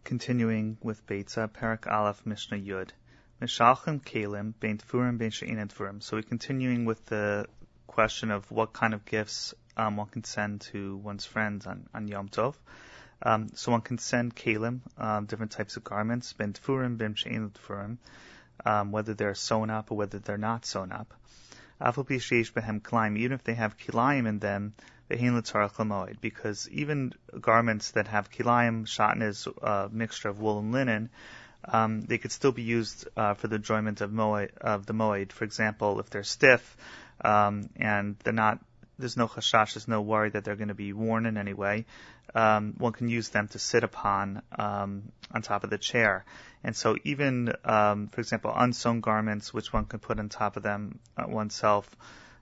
Continuing with Beitza, Parak Aleph, Mishnah Yud. Mishalchim Kalim, Bein Tfurim, Bein She'ein Tfurim. So we're continuing with the question of what kind of gifts one can send to one's friends on Yom Tov. So one can send Kalim, different types of garments, Bein Tfurim, Bein She'ein Tfurim, whether they're sewn up or whether they're not sewn up. Afal pi sheish behem kilayim, even if they have kilayim in them, ve'hein l'tzarach l'moed, because even garments that have kilayim, shatan is a mixture of wool and linen, they could still be used for the enjoyment of the moed. For example, if they're stiff and they're not, there's no chashash, there's no worry that they're going to be worn in any way, one can use them to sit upon on top of the chair. And so even, for example, unsewn garments, which one can put on top of them oneself,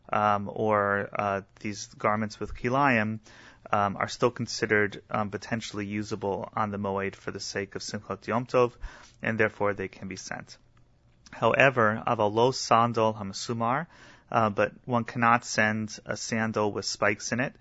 or these garments with kilayim, are still considered potentially usable on the moed for the sake of Simchat Yom Tov, and therefore they can be sent. However, aval lo sandal hamasumar, but one cannot send a sandal with spikes in it.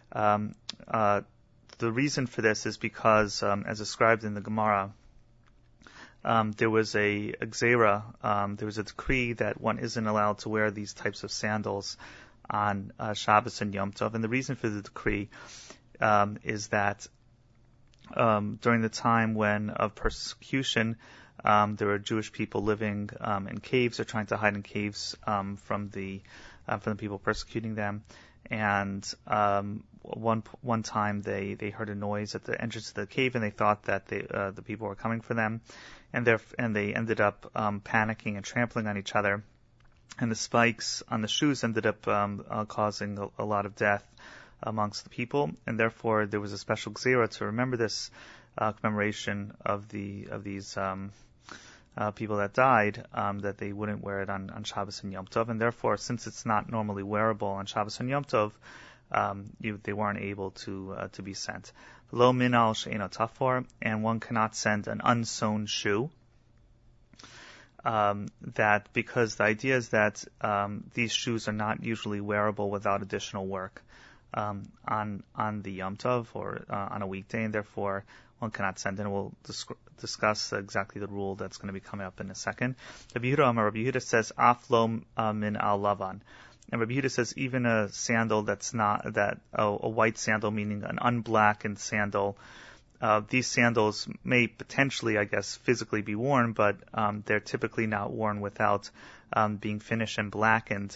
The reason for this is because, as described in the Gemara, there was a gzera, there was a decree that one isn't allowed to wear these types of sandals on Shabbos and Yom Tov. And the reason for the decree is that during the time of persecution, there were Jewish people living in caves or trying to hide in caves from the people persecuting them. And one time they heard a noise at the entrance of the cave, and they thought that the people were coming for them, and they ended up panicking and trampling on each other, and the spikes on the shoes ended up causing a lot of death amongst the people, and therefore there was a special gzera to remember this commemoration of these people that died, that they wouldn't wear it on Shabbos and Yom Tov, and therefore, since it's not normally wearable on Shabbos and Yom Tov, they weren't able to be sent. Lo minal she'eno tafor, and one cannot send an unsewn shoe. That because the idea is that these shoes are not usually wearable without additional work on the Yom Tov or on a weekday, and therefore one cannot send. And we'll discuss exactly the rule that's going to be coming up in a second. Rabbi Yehuda says af lo min al lavan. And Rabbi Yehuda says even a sandal that's not a white sandal, meaning an unblackened sandal. These sandals may potentially, I guess, physically be worn, but they're typically not worn without being finished and blackened.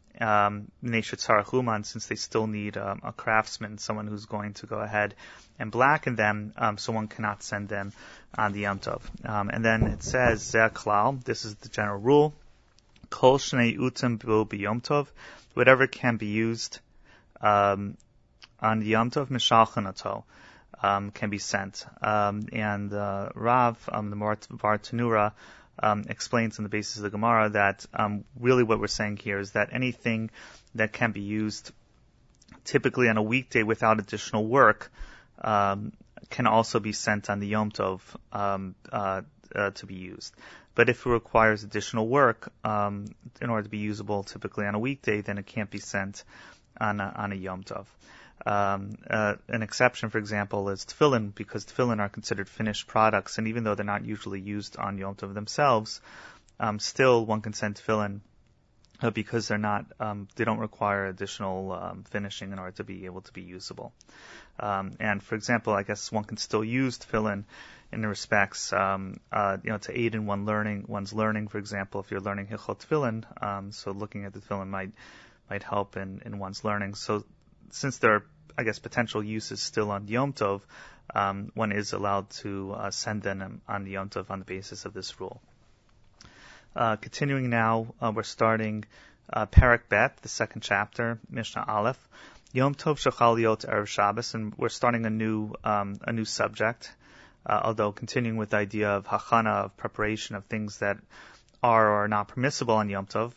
Since they still need a craftsman, someone who's going to go ahead and blacken them, so one cannot send them on the Yom Tov. And then it says, Zeh klal, this is the general rule. Kol shnei utim bo b'Yom Tov, whatever can be used on the Yom Tov, mishalchen oto, can be sent. And Rav, the Bar Tanura, explains on the basis of the Gemara that really what we're saying here is that anything that can be used typically on a weekday without additional work can also be sent on the Yom Tov to be used. But if it requires additional work in order to be usable typically on a weekday, then it can't be sent on a Yom Tov. An exception, for example, is tefillin, because tefillin are considered finished products, and even though they're not usually used on Yom Tov themselves, still one can send tefillin because they're not, they don't require additional finishing in order to be able to be usable. And for example, I guess one can still use tefillin in the respects, to aid in one's learning. For example, if you're learning Hilchot Tefillin, so looking at the tefillin might help in one's learning. So since there are, I guess, potential uses still on Yom Tov, one is allowed to send them on the Yom Tov on the basis of this rule. Continuing now, we're starting Parak Bet, the second chapter, Mishnah Aleph, Yom Tov shechal liot erev Shabbos, and we're starting a new subject, although continuing with the idea of hachana, of preparation of things that are or are not permissible on Yom Tov.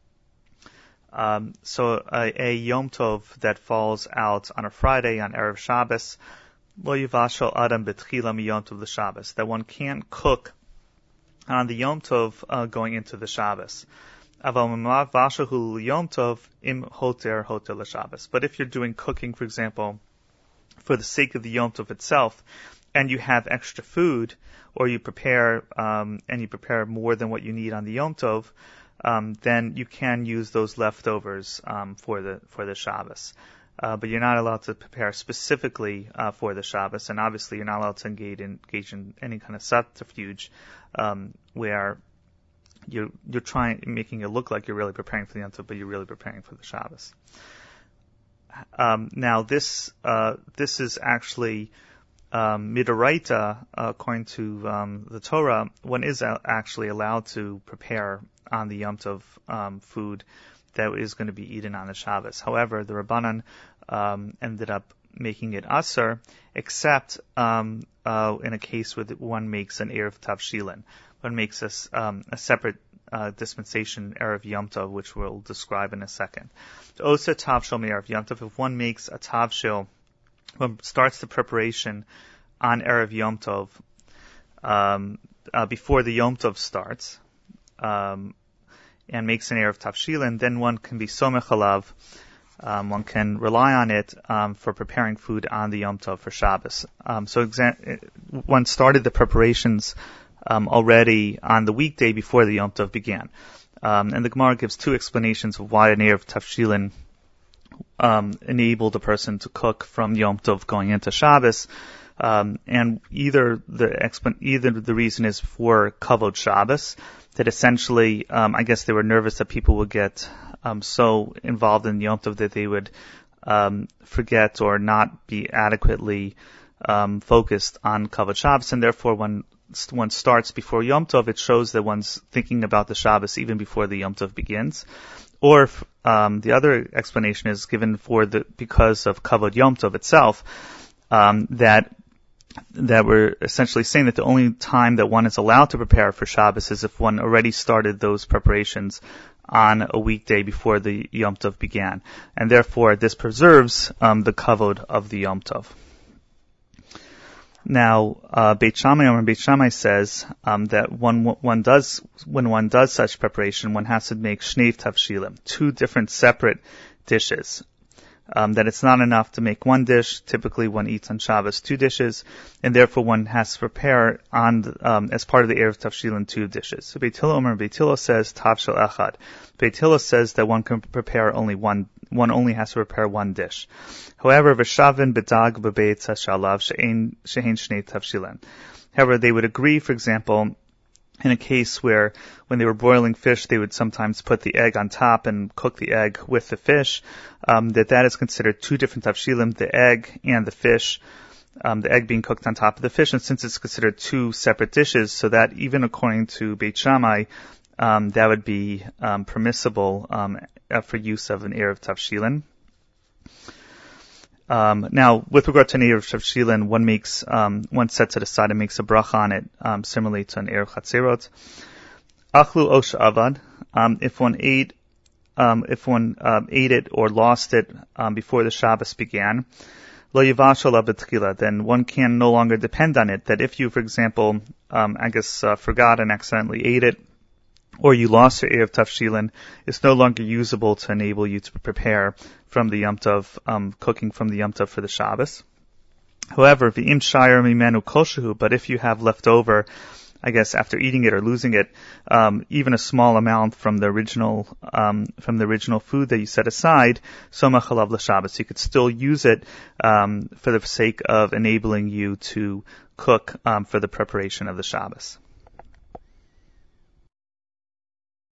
So a Yom Tov that falls out on a Friday on Erev Shabbos, lo yivashal adam betchila mi Yom Tov l'Shabbos, that one can't cook on the Yom Tov going into the Shabbos. Aval mamav vashahu Yom Tov im hoter l'Shabbos. But if you're doing cooking, for example, for the sake of the Yom Tov itself, and you have extra food, or you prepare more than what you need on the Yom Tov, then you can use those leftovers for the Shabbos. But you're not allowed to prepare specifically for the Shabbos, and obviously you're not allowed to engage in any kind of subterfuge where you're making it look like you're really preparing for the Yom Tov, but you're really preparing for the Shabbos. Now this is actually midoraita, according to the Torah. One is actually allowed to prepare on the Yom Tov food that is going to be eaten on the Shabbos. However, the Rabbanan ended up making it asur, except in a case where one makes an Erev Tavshilin. One makes a separate dispensation, Erev Yom Tov, which we'll describe in a second. Osa Tavshil Erev Yom Tov, if one makes a Tavshil, one starts the preparation on Erev Yom Tov before the Yom Tov starts, and makes an Erev Tavshilin, then one can be somech alav. One can rely on it for preparing food on the Yom Tov for Shabbos. One started the preparations already on the weekday before the Yom Tov began. And the Gemara gives two explanations of why an Erev Tavshilin enabled a person to cook from Yom Tov going into Shabbos. And either the reason is for Kavod Shabbos, that essentially, I guess they were nervous that people would get so involved in Yom Tov that they would forget or not be adequately focused on Kavod Shabbos, and therefore when one starts before Yom Tov, it shows that one's thinking about the Shabbos even before the Yom Tov begins. Or the other explanation is given because of Kavod Yom Tov itself, that we're essentially saying that the only time that one is allowed to prepare for Shabbos is if one already started those preparations on a weekday before the Yom Tov began. And therefore, this preserves the kavod of the Yom Tov. Now, Beit Shammai says that when one does such preparation, one has to make shnei tavshilim, two different separate dishes. That it's not enough to make one dish. Typically, one eats on Shabbos 2 dishes, and therefore one has to prepare as part of the Erev Tavshilin 2 dishes. So Beit Hillel says Tavshil Echad. Beit Hillel says that one can prepare only one only has to prepare one dish. However, V'shavin b'dag b'beitz hashalav she'ein shnei tavshilin. However, they would agree, for example, in a case where when they were boiling fish, they would sometimes put the egg on top and cook the egg with the fish, that is considered 2 different tavshilim, the egg and the fish, the egg being cooked on top of the fish. And since it's considered 2 separate dishes, so that even according to Beit Shammai, that would be permissible for use of an Erev Tavshilin. Now, with regard to an Erev Tavshilin, one sets it aside and makes a bracha on it, similarly to an Erev Chatzerot. Achlu Osh Avad, if one ate it or lost it before the Shabbos began, Lo Yivashal Abetchila, then one can no longer depend on it. That if you, for example, forgot and accidentally ate it, or you lost your Erev Tavshilin, it's no longer usable to enable you to prepare from the Yom Tov, cooking from the Yom Tov for the Shabbos. However, v'im shayar mimenu koshehu, but if you have left over, after eating it or losing it, even a small amount from the original food that you set aside, somach alav l'Shabbos, you could still use it for the sake of enabling you to cook for the preparation of the Shabbos.